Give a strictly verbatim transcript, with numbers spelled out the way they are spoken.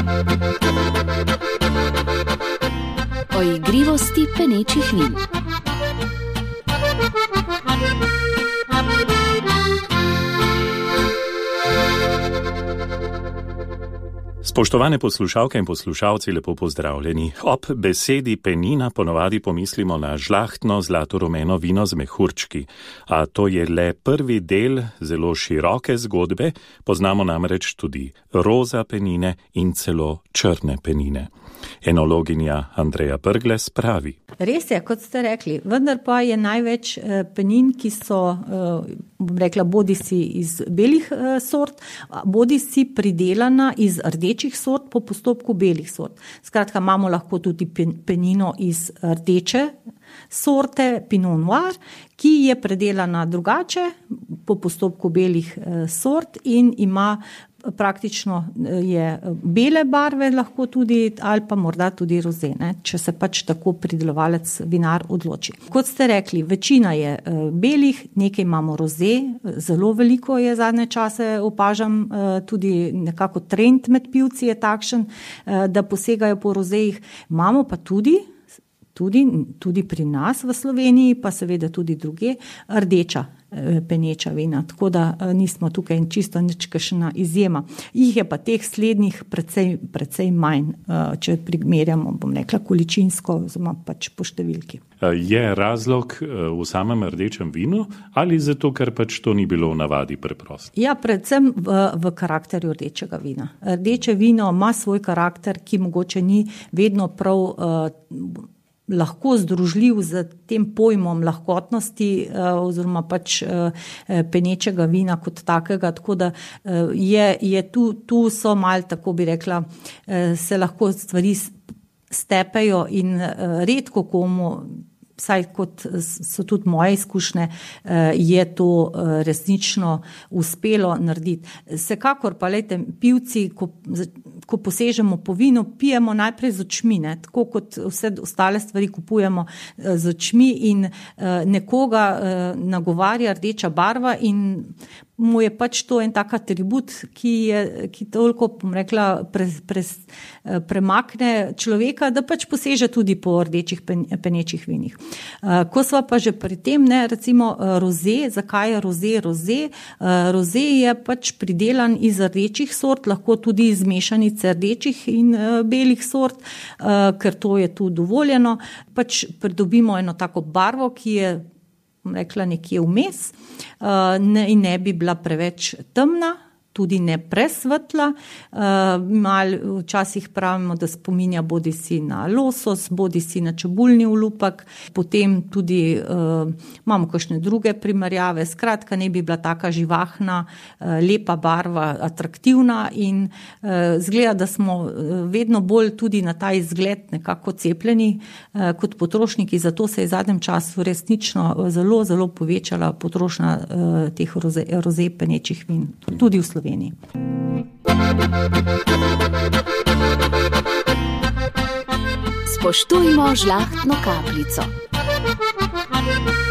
O igrivosti penečih vin. Spoštovane poslušalke in poslušalci, lepo pozdravljeni. Ob besedi penina ponavadi pomislimo na žlahtno zlato-rumeno vino z mehurčki, a to je le prvi del zelo široke zgodbe, poznamo namreč tudi roza penine in celo črne penine. Enologinja Andreja Brglez pravi. Res je, kot ste rekli, vendar pa je največ penin, ki so, bom rekla, bodisi iz belih sort, bodisi pridelana iz rdečih sort po postopku belih sort. Skratka, imamo lahko tudi penino iz rdeče sorte Pinot Noir, ki je predelana drugače po postopku belih sort in ima praktično je bele barve lahko tudi ali pa morda tudi rozene, če se pač tako pridelovalec vinar odloči. Kot ste rekli, večina je belih, nekaj imamo roze, zelo veliko je zadnje čase opažam, tudi nekako trend med pivci je takšen, da posegajo po rozejih. Imamo pa tudi Tudi, tudi pri nas v Sloveniji, pa seveda tudi druge, rdeča peneča vina, tako da nismo tukaj čisto nič kakšna izjema. Jih je pa teh slednjih precej, precej manj, če primerjamo, bom rekla, količinsko, oziroma pač po številki. Je razlog v samem rdečem vinu ali zato, ker pač to ni bilo v navadi preprosto? Ja, predvsem v, v karakterju rdečega vina. Rdeče vino ima svoj karakter, ki mogoče ni vedno prav uh, lahko združljiv z tem pojmom lahkotnosti oziroma pač penečega vina kot takega, tako da je, je tu, tu so mal, tako bi rekla, se lahko stvari stepejo in redko komu, vsaj kot so tudi moje izkušnje, je to resnično uspelo narediti. Vsekakor pa, lejte, pivci, ko, ko posežemo po vinu, pijemo najprej z očmi, ne? Tako kot vse ostale stvari kupujemo z očmi in nekoga nagovarja rdeča barva in mu je pač to en tak atribut, ki je, ki toliko, bom rekla, pre, pre, premakne človeka, da pač poseže tudi po rdečih pen, penečih vinih. Ko sva pa že pri tem, ne, recimo roze, zakaj je roze roze? Roze je pač pridelan iz rdečih sort, lahko tudi iz mešanice rdečih in belih sort, ker to je tu dovoljeno. Pač pridobimo eno tako barvo, ki je rekla nekje vmes ne, in ne bi bila preveč temna, tudi ne presvetla. Mal včasih pravimo, da spominja bodisi na losos, bodisi na čebulni olupek, potem tudi uh, imamo kakšne druge primerjave. Skratka, ne bi bila taka živahna, uh, lepa barva, atraktivna in uh, zgleda, da smo vedno bolj tudi na ta izgled nekako cepljeni uh, kot potrošniki, zato se je v zadnjem času resnično zelo, zelo povečala potrošnja uh, teh roze, roze penečih vin, tudi v Sloveniji. Spoštujmo žlahtno kapljico.